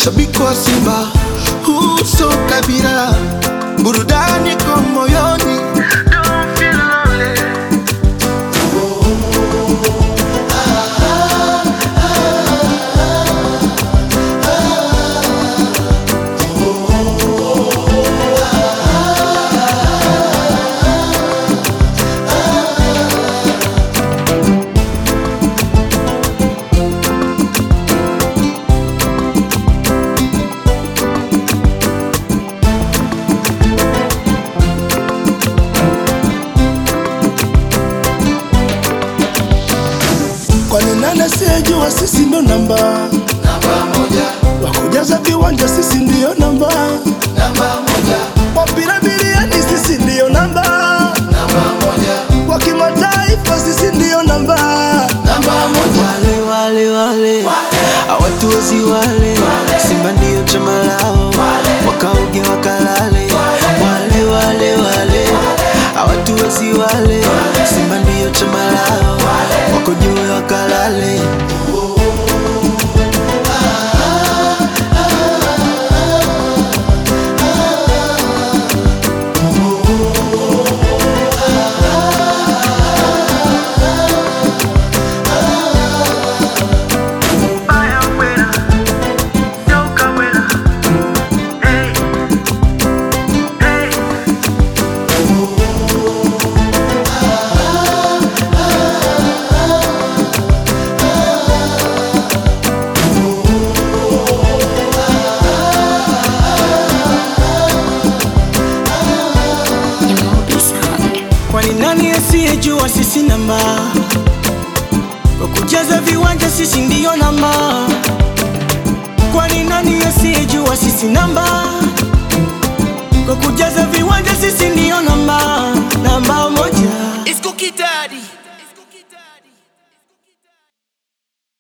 shabiki wa Simba, uso kabila, burudani kwa moyoni. Don't feel lonely. Kwani nani asiyejua sisi ndo namba moja, wakujaza viwanja sisi ndiyo namba moja, wapira bilioni sisi ndiyo namba moja, wa kimataifa sisi ndiyo namba moja. Wale hawatuwezi wale, Simba ndiyo chama lao, wakauge wakalale. Wale hawatuwezi wale, Simba ndiyo chama lao, wako juu wakalale. Kwani nani asiyejua sisi namba, kwa kujaza viwanja sisi ndiyo namba. Kwani nani asiyejua sisi namba, kwa kujaza viwanja sisi ndiyo namba.